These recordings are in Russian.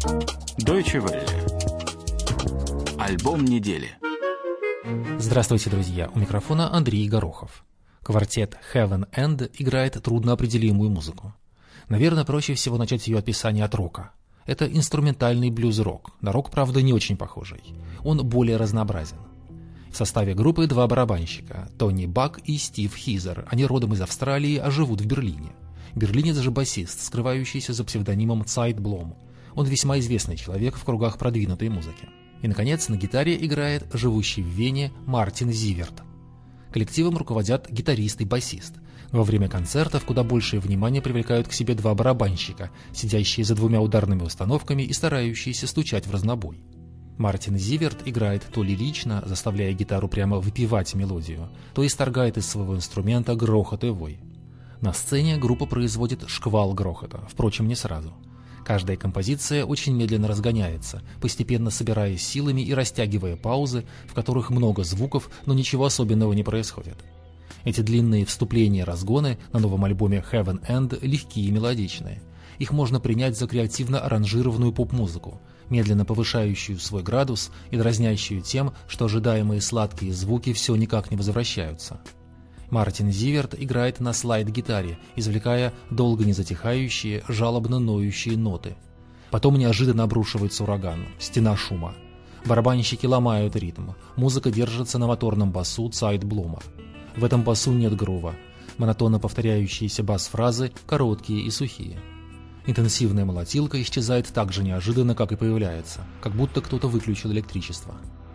Deutsche Welle. Альбом недели. Здравствуйте, друзья! У микрофона Андрей Горохов. Квартет Heaven End играет трудноопределимую музыку. Наверное, проще всего начать ее описание от рока. Это инструментальный блюз-рок. На рок, правда, не очень похожий. Он более разнообразен. В составе группы два барабанщика – Тони Бак и Стив Хизер. Они родом из Австралии, а живут в Берлине. Берлинец же басист, скрывающийся за псевдонимом Zeit Blom. Он весьма известный человек в кругах продвинутой музыки. И, наконец, на гитаре играет живущий в Вене Мартин Зиверт. Коллективом руководят гитарист и басист. Во время концертов куда большее внимание привлекают к себе два барабанщика, сидящие за двумя ударными установками и старающиеся стучать в разнобой. Мартин Зиверт играет то лирично, заставляя гитару прямо выпевать мелодию, то исторгает из своего инструмента грохот и вой. На сцене группа производит шквал грохота, впрочем, не сразу. Каждая композиция очень медленно разгоняется, постепенно собираясь силами и растягивая паузы, в которых много звуков, но ничего особенного не происходит. Эти длинные вступления и разгоны на новом альбоме Heaven End легкие и мелодичные. Их можно принять за креативно аранжированную поп-музыку, медленно повышающую свой градус и дразнящую тем, что ожидаемые сладкие звуки все никак не возвращаются. Мартин Зиверт играет на слайд-гитаре, извлекая долго не затихающие, жалобно ноющие ноты. Потом неожиданно обрушивается ураган, стена шума. Барабанщики ломают ритм, музыка держится на моторном басу Zeit Blom. В этом басу нет грува. Монотонно повторяющиеся бас-фразы короткие и сухие. Интенсивная молотилка исчезает так же неожиданно, как и появляется, как будто кто-то выключил электричество.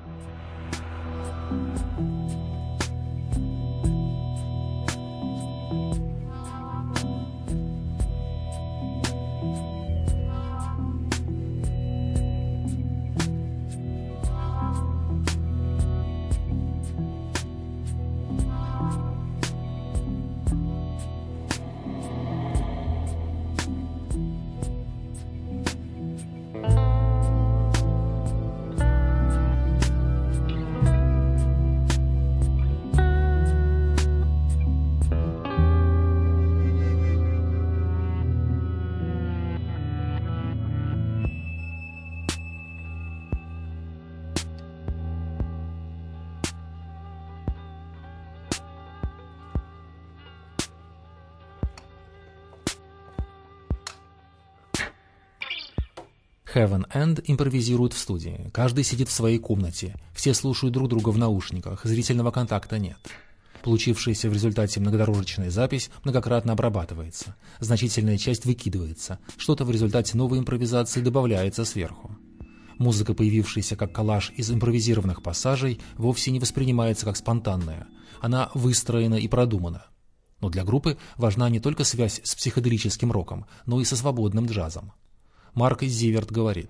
Heaven End импровизирует в студии. Каждый сидит в своей комнате. Все слушают друг друга в наушниках. Зрительного контакта нет. Получившаяся в результате многодорожечная запись многократно обрабатывается. Значительная часть выкидывается. Что-то в результате новой импровизации добавляется сверху. Музыка, появившаяся как коллаж из импровизированных пассажей, вовсе не воспринимается как спонтанная. Она выстроена и продумана. Но для группы важна не только связь с психоделическим роком, но и со свободным джазом. Марк Зиверт говорит: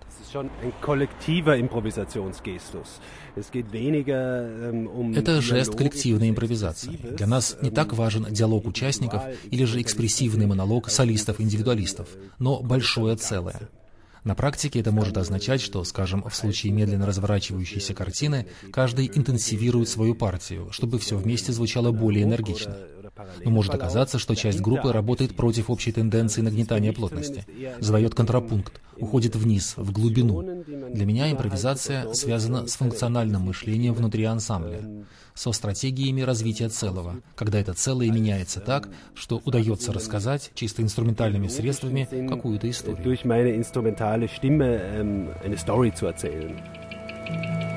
это жест коллективной импровизации. Для нас не так важен диалог участников или же экспрессивный монолог солистов-индивидуалистов, но большое целое. На практике это может означать, что, скажем, в случае медленно разворачивающейся картины, каждый интенсивирует свою партию, чтобы все вместе звучало более энергично. Но может оказаться, что часть группы работает против общей тенденции нагнетания плотности, задает контрапункт, уходит вниз, в глубину. Для меня импровизация связана с функциональным мышлением внутри ансамбля, со стратегиями развития целого, когда это целое меняется так, что удается рассказать чисто инструментальными средствами какую-то историю.